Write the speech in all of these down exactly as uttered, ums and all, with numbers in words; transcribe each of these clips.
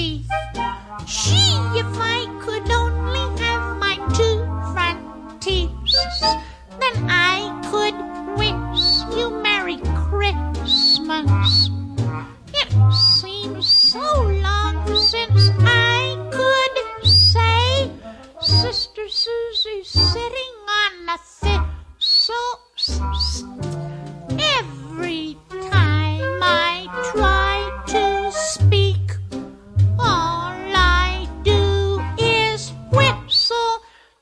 teeth. Gee, if I could only have my two front teeth, then I could wish you Merry Christmas. It seems so long since I could say Sister Susie's sitting on a thistle. Every time I try to speak, all I do is whistle.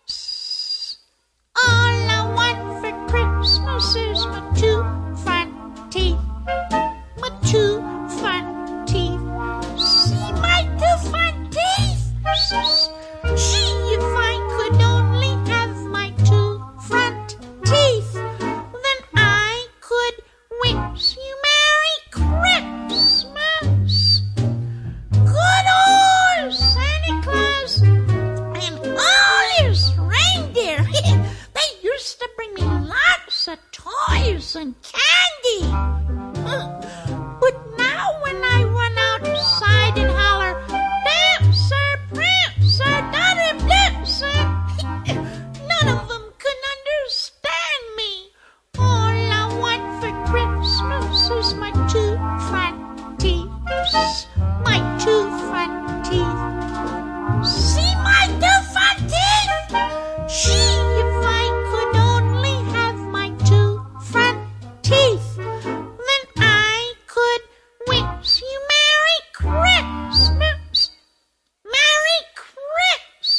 All I want for Christmas is my two front teeth. My two front teeth. See my two front teeth? Gee, if I could only have my two front teeth, then I could wish you Merry Christmas. Good old Santa Claus and all his reindeer. They used to bring me lots of toys and candy. But now when I run outside and holler, Dancer, Prancer, Daddy Blitzer, none of them can understand me. All I want for Christmas is my two front teeth. My two front teeth. See my two front teeth? Gee, if I could only have my two front teeth, then I could wish you Merry Christmas. Merry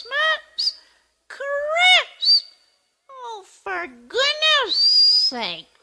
Christmas. Chris. Oh, for goodness sake.